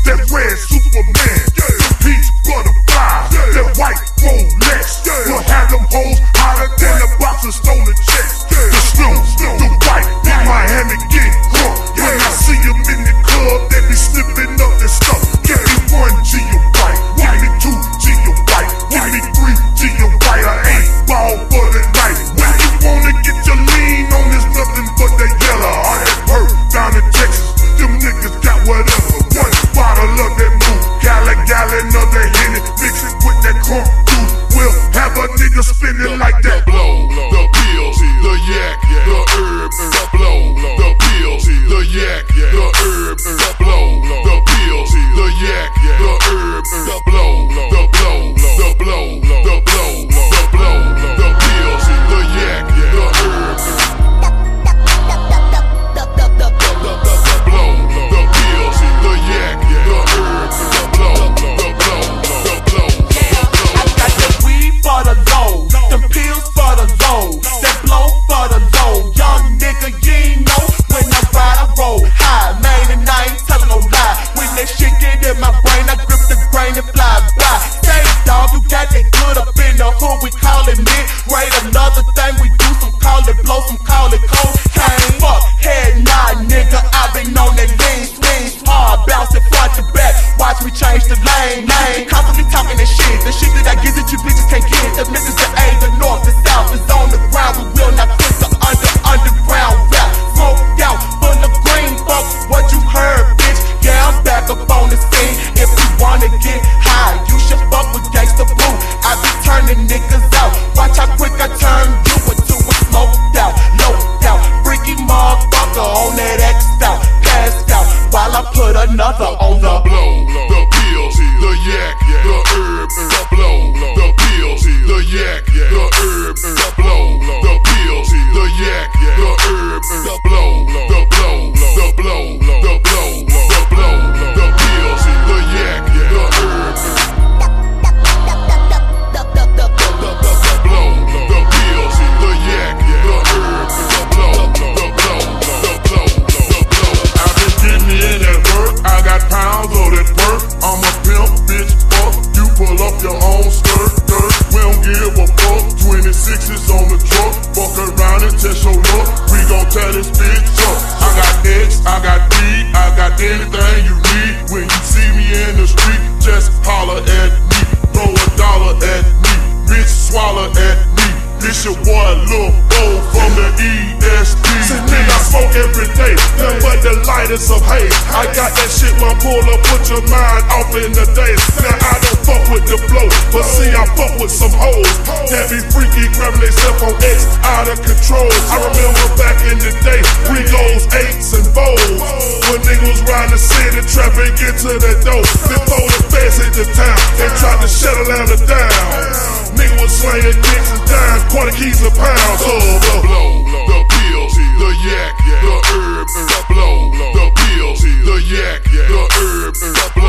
that red Superman, the peach butterfly, that white Rolex. We'll have them hoes hotter than a box of stolen checks. The Snoop, the white, in Miami get drunk. When I see them in the club, they be slipping up their stuff. Give me one G your right, give me two G your right, give me three G your right. I ain't ball for the night. When you wanna get your lean on, there's nothing but the yellow. All that perk down in Texas, them niggas got whatever. One bottle of that move, gallon of the Henny, mix it with that crunk juice. We'll have a nigga spinning like that. The blow, the pills, the yak, the herb, the blow, the pills, the yak, the herb, the blow, the pills, the yak, the herb, the blow, the blow, the blow, the blow, the blow, the pills, the yak, the herb, the blow, the pills, the yak, the herb, the blow, the blow, the blow. I got the weed for the low, them pills for the low, that blow for the low. Young nigga, you ain't know when I ride, I roll high, man, and I ain't telling no lie. When that shit get in my brain, I grip the grain and fly by. Say, dog, you got that good up in the hood, we call it mid. Right, another thing we do, some call it blow, some call it cocaine. Fuck, head nod, nigga, I been on that lean, swing hard, bounce it front to back. Watch me change the lane. Constantly talking that shit, the shit that I give that you bitches can't get. The niggas that A, the north, the south is on the ground. We will not quit the underground rap. Smoked out, full of green, fuck what you heard, bitch. Yeah, I'm back up on the scene. If you wanna get high, you should fuck with Gangsta Boo. I be turning niggas out. Watch how quick I turn you into a smoked out, loped out, freaky motherfucker on that X out, passed out, while I put another on the blow, the pills, the yak, the herb, the blow, the pills, the yak, the herb, the blow, the pills, the yak, the herb, the blow, the blow, the blow, the blow, the blow, the pills, the yak, the herb, the blow, the pills, the yak, the herb, the blow, the blow, the blow, the blow. I've been getting in that work, I got pounds of that perk. I'm a pimp, bitch, fuck. You pull up your own skirt. We don't give a fuck. 26s on the truck. Fuck around and test your luck. We gon' tear this bitch up. I got X, I got D, I got anything you need. When you see me in the street, just holler at me. Throw a dollar at me, bitch, swallow at me. This your boy Lil Bo from the EST. Nigga, I smoke every day, nothing but the lightest of haze. I got that shit when I pull up, put your mind off in the days. Now I don't fuck with the flow, but see I fuck with some hoes that be freaky, grabbing themselves on X out of control. I remember back in the day, we goes 8s and 4s. When niggas round the city, trapping, get to the door. Before the feds hit the town, they tried to shut Atlanta down. Nigga was slanging dicks and dimes, quarter keys a pound. So the blow, the pills, the yak, the herb, the blow, the pills, the yak, the herb, the blow.